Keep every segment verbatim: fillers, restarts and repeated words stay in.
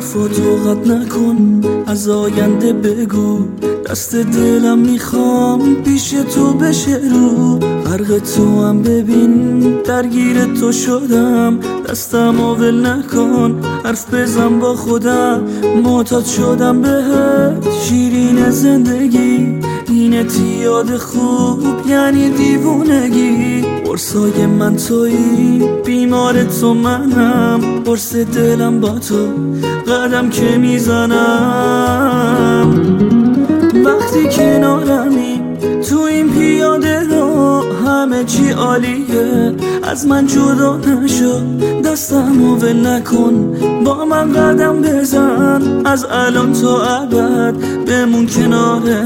حرفاتو قد نکن، از آینده بگو، دست دلم میخوام پیش تو بشه رو. غرق تو هم ببین درگیر تو شدم، دستم ول نکن حرف بزن با خودم. معتاد شدم بهت شیرین زندگی، اینه یاد خوب یعنی دیوونگی. قرصای من تویی، بیمار تو منم، قرص دلم با تو قدم که میزنم. وقتی کنارمی تو این پیاده رو همه چی عالیه، از من جدا نشو دستمو ول نکن، با من قدم بزن از الان تا ابد. بمون کنار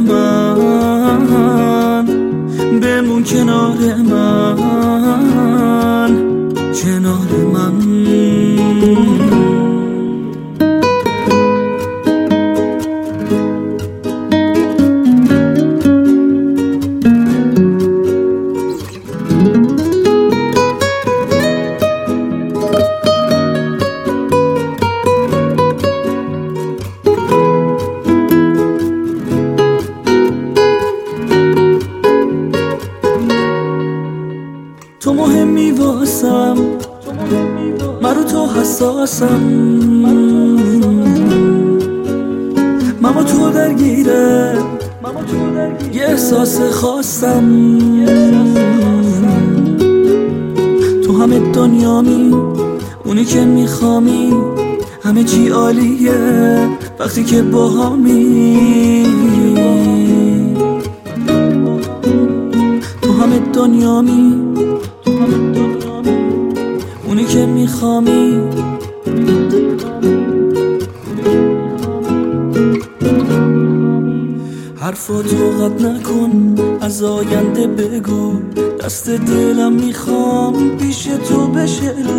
من، بمون کنار من، کنار من. تو مهمی واسم، من رو تو حساسم، من با تو درگیره یه احساس خاصم. تو همه دنیامی، اونی که میخوامی، همه چی عالیه وقتی که با همی. تو همه دنیامی، اونی که میخوامی. حرفاتو قد نکن، از آینده بگو، دست دلم میخوام پیش تو بشه.